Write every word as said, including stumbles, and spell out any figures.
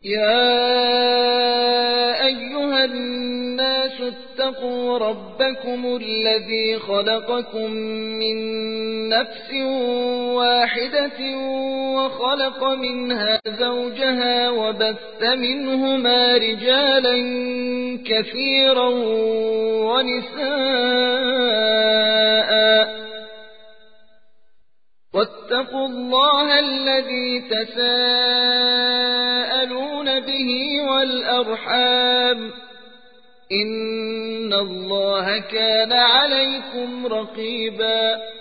يا أيها الناس اتقوا ربكم الذي خلقكم من نفس واحدة وخلق منها زوجها وبث منهما رجالا كثيرا ونساء واتقوا الله الذي تساءلون به والأرحام إن الله كان عليكم رقيبا